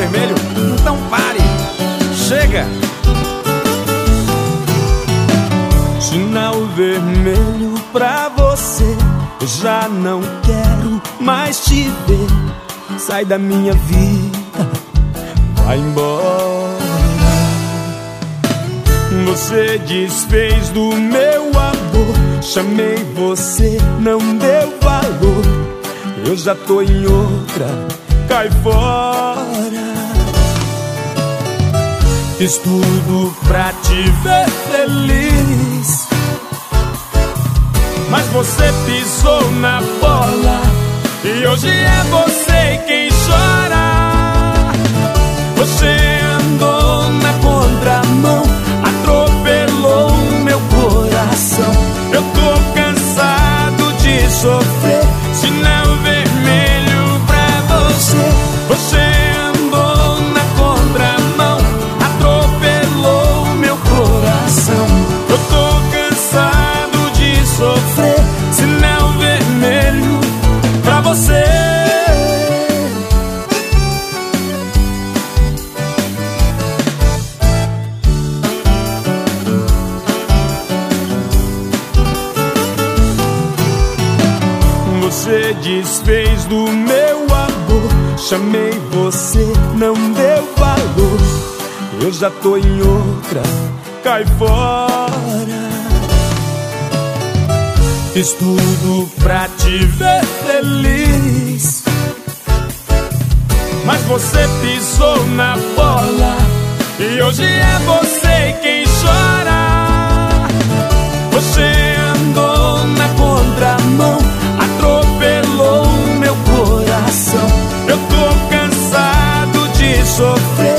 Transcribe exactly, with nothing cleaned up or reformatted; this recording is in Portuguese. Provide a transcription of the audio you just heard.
vermelho, então pare, chega. Sinal vermelho pra você, eu já não quero mais te ver. Sai da minha vida, vai embora. Você desfez do meu amor, chamei você, não deu valor. Eu já tô em outra, cai fora. Fiz tudo pra te ver feliz, mas você pisou na bola e hoje é você quem chora. Você andou na contramão, atropelou o meu coração. Eu tô cansado de sofrer. Sinal vermelho pra você. Você andou na contramão, atropelou o meu coração. Eu tô cansado de sofrer. Sinal vermelho pra você. Você desfez do meu amor, chamei você, não deu valor. Eu já tô em outra, cai fora. Fiz tudo pra te ver feliz, mas você pisou na bola e hoje é você quem chora. Você andou na contramão, atropelou o meu coração. Eu tô cansado de sofrer.